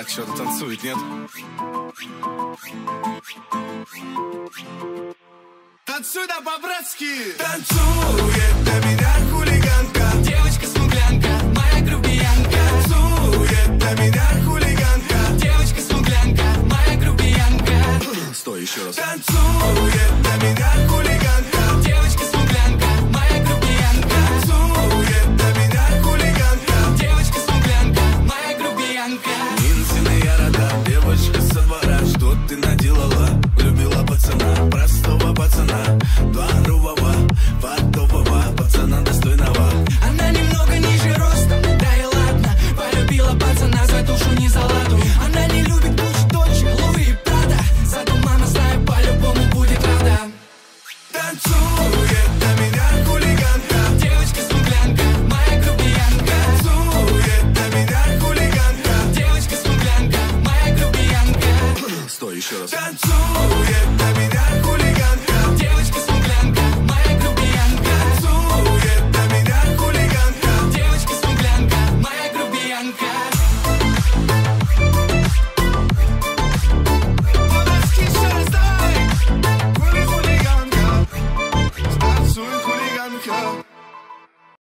так что-то танцует, нет? Танцуй да по-братски! Танцует для меня хулиганка, девочка-смуглянка, моя грубиянка. танцует для меня хулиганка, Девочка-смуглянка, моя грубиянка. стой еще раз. Танцует для меня хулиганка, Девочка-смуглянка, моя грубиянка. танцует для меня хулиганка. Девочка-смуглянка, моя грубиянка. Минсиные рода, девочка со двора, что ты наделала? Влюбила пацана, простого пацана, дворового, фартового, пацана достойного. Она немного ниже ростом, да и ладно. Полюбила пацана за душу, не за ладу. Она не любит Гуччи, Дольче, Луи и Прада. Зато мама, знаю, по-любому будет рада. Танцует для меня хулиганка, Девочка-смуглянка, моя грубиянка. танцует для меня хулиганка. Девочка-смуглянка, моя грубиянка. Стой еще раз. Танцует для меня хулиганка.